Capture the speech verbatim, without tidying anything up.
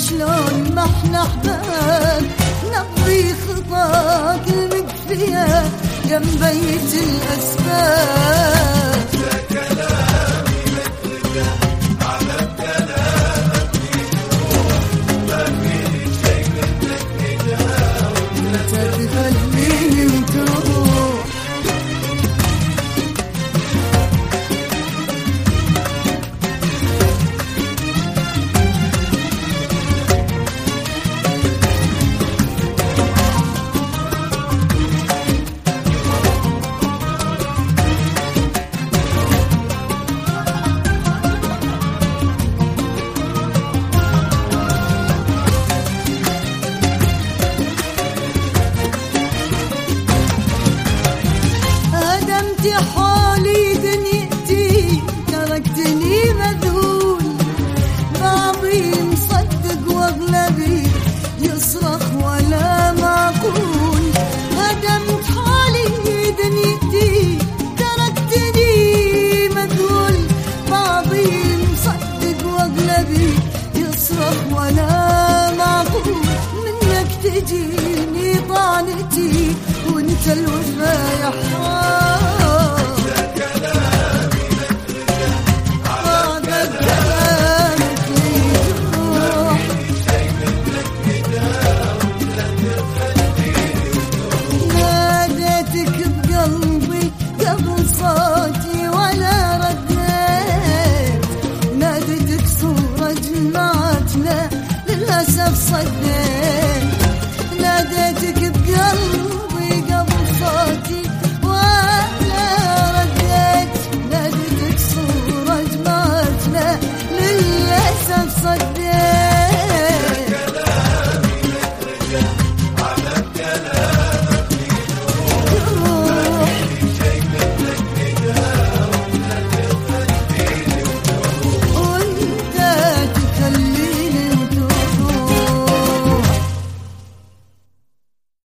شلون ما احنا احباب نقضي خطاك المكفية جنبيت الأسباب. يا كلامي لك رجع على كلامك بيروح ما فيني شيء منك نجاوب انت تخليني وتروح. هدمت حولي دنيتي تركتني مذهول بعضي مصدق واغلبي يصرخ ولا معقول. هدمت حولي دنيتي تركتني مذهول بعضي مصدق واغلبي يصرخ ولا معقول. منك تجيني طعنتي وانت الوفا يا حرام. يا كلامي لك رجع على كلامك يروح. شيء منك نجاوب لا تخليني وتروح. ناديتك بقلبي قبل صوتي ولا رديت ناديتك صورة جمعتنا للأسف صديت. ناديتك بقلبي قبل صوتي ولا رديت ناديتك صورة جمعتنا للأسف صديت.